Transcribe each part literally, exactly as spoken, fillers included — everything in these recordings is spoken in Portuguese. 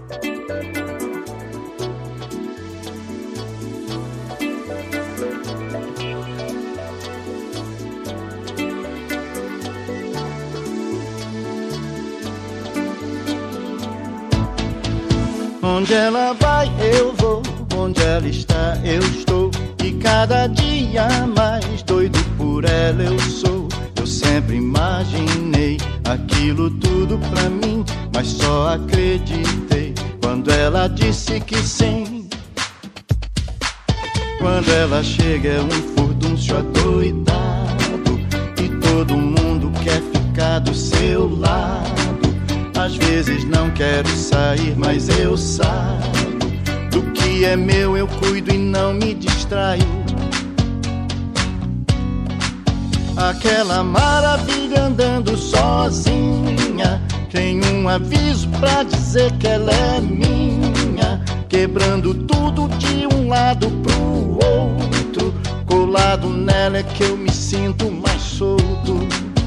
Onde ela vai, eu vou. Onde ela está, eu estou. E cada dia mais doido por ela eu sou. Eu sempre imaginei aquilo tudo pra mim, mas só acreditei quando ela disse que sim. Quando ela chega é um furdúncio adoidado, e todo mundo quer ficar do seu lado. Às vezes não quero sair, mas eu saio. Do que é meu eu cuido e não me distraio. Aquela maravilha andando sozinha, tem um aviso pra dizer que ela é minha. Quebrando tudo de um lado pro outro, colado nela é que eu me sinto mais solto.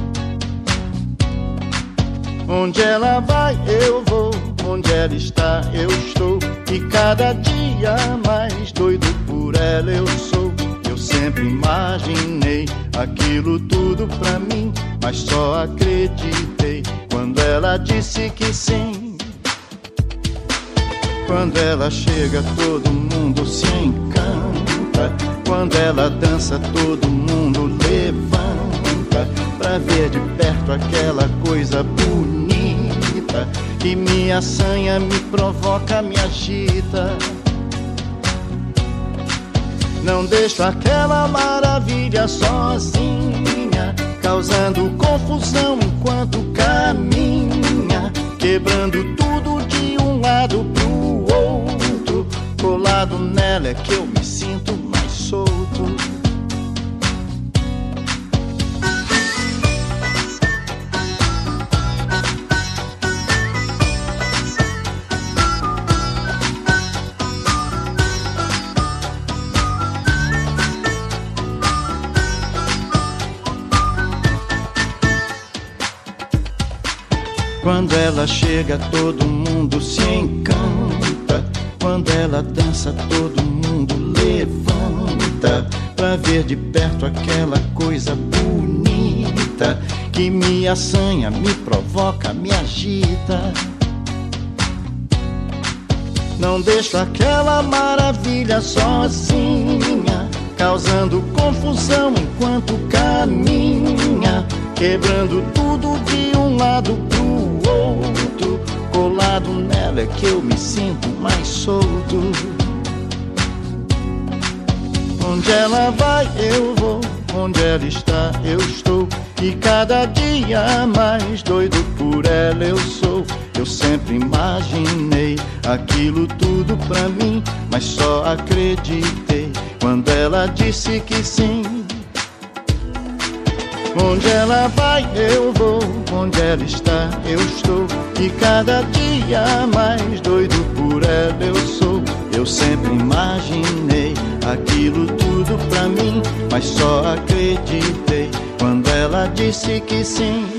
Onde ela vai, eu vou. Onde ela está, eu estou. E cada dia mais doido por ela eu sou. Eu sempre imaginei aquilo tudo pra mim, mas só acreditei quando ela disse que sim. Quando ela chega todo mundo se encanta. Quando ela dança todo mundo levanta, pra ver de perto aquela coisa bonita que me assanha, me provoca, me agita. Não deixo aquela maravilha sozinha, causando confusão enquanto caminha, quebrando tudo de um lado pro outro. Colado nela é que eu me sinto mais solto. Quando ela chega todo mundo se encanta. Quando ela dança todo mundo levanta, pra ver de perto aquela coisa bonita que me assanha, me provoca, me agita. Não deixo aquela maravilha sozinha, causando confusão enquanto caminha, quebrando tudo de um lado pro outro. Colado nela é que eu me sinto mais solto. Onde ela vai, eu vou. Onde ela está, eu estou. E cada dia mais doido por ela eu sou. Eu sempre imaginei aquilo tudo pra mim, mas só acreditei quando ela disse que sim. Onde ela vai, eu vou. Onde ela está, eu estou. E cada dia mais doido por ela eu sou. Eu sempre imaginei aquilo tudo pra mim, mas só acreditei quando ela disse que sim.